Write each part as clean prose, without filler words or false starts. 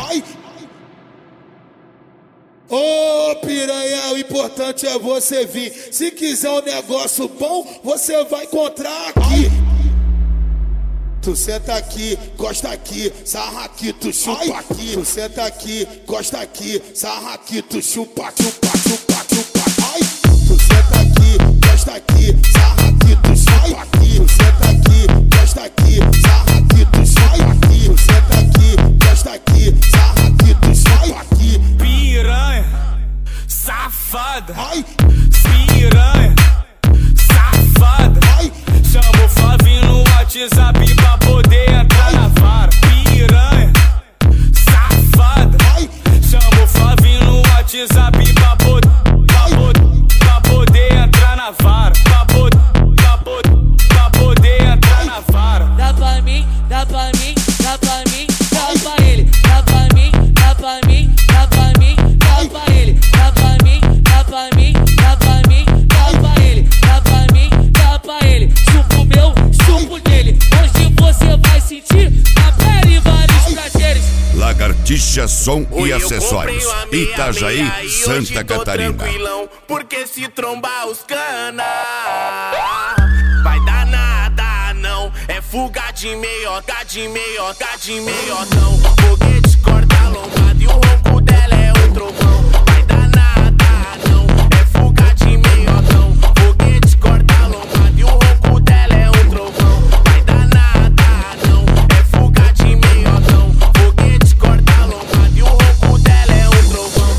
Ai! Ô piranha, o importante é você vir. Se quiser um negócio bom, você vai encontrar aqui. Tu senta aqui, gosta aqui, sarra aqui, tu chupa aqui. Tu senta aqui, gosta aqui, sarra aqui, tu chupa, chupa, chupa, chupa. Ai! Tu senta aqui, gosta aqui, sarra aqui, tu chupa aqui. Tu senta aqui, gosta aqui, sarra aqui, tu chupa aqui. Tu senta aqui, gosta aqui, sarra aqui, tu chupa aqui. Piranha, safada. Ai! Piranha, safada. Ai! Chama o Flavinho no WhatsApp pra poder entrar na vara. Piranha, safada. Ai! Chama o Flavinho no WhatsApp pra poder entrar na vara. Pra poder entrar na vara. Dá pra mim, dá pra mim, dá pra mim, dá pra ele. Dá pra mim, dá pra mim, dá pra mim, dá pra ele. Dá pra mim, dá pra mim, dá pra mim, dá pra ele. Dá pra mim, dá pra ele. Chupo meu, chupo dele. Hoje você vai sentir na pele vários prazeres. Lagartixa Som e Acessórios, Itajaí, Santa Catarina. Tranquilão, porque se trombar os cana vai dar nada não. É fuga de meioca, de meioca, de meiocão. Foguete, corta lombada e o ronco dela é o trovão. Vai dar nada não. É fuga de meiocão. Foguete, corta lombada e o ronco dela é o trovão. Vai dar nada não. É fuga de meiocão. Foguete, corta lombada e o ronco dela é o trovão.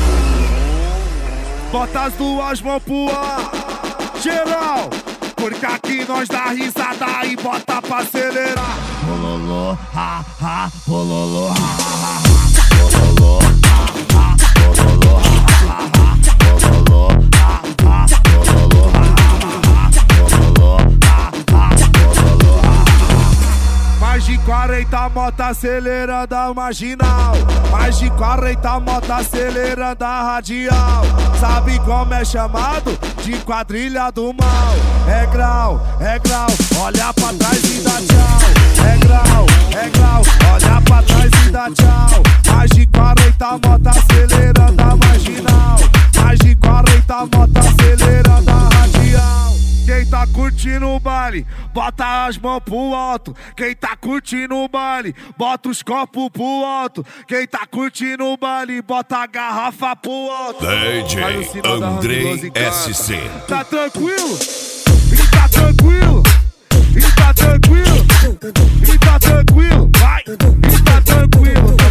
Bota as duas mãos pro ar, geral, porque aqui nós dá risada e bota pra acelerar. Rololô, ha, ha, rololô, ha, ha, ha. Rololô, ha, ha, rololô, ha, ha, ha. Rololô, ha, ha, rololô, ha, ha, ha. Rololô, ha, ha, rololô, ha, ha. Mais de 40 motos acelerando a marginal. Mais de 40 motos acelerando a radial. Sabe como é chamado? De quadrilha do mal. É grau, olha pra trás e dá tchau. É grau, olha pra trás e dá tchau. Mais de 40 motos acelerando a marginal. Mais de 40 motos acelerando a radial. Quem tá curtindo o baile, bota as mãos pro alto. Quem tá curtindo o baile, bota os copos pro alto. Quem tá curtindo o baile, bota a garrafa pro alto. DJ Andrei SC. Tá tranquilo? E tá tranquilo? E tá tranquilo? E tá tranquilo? Vai! E tá tranquilo?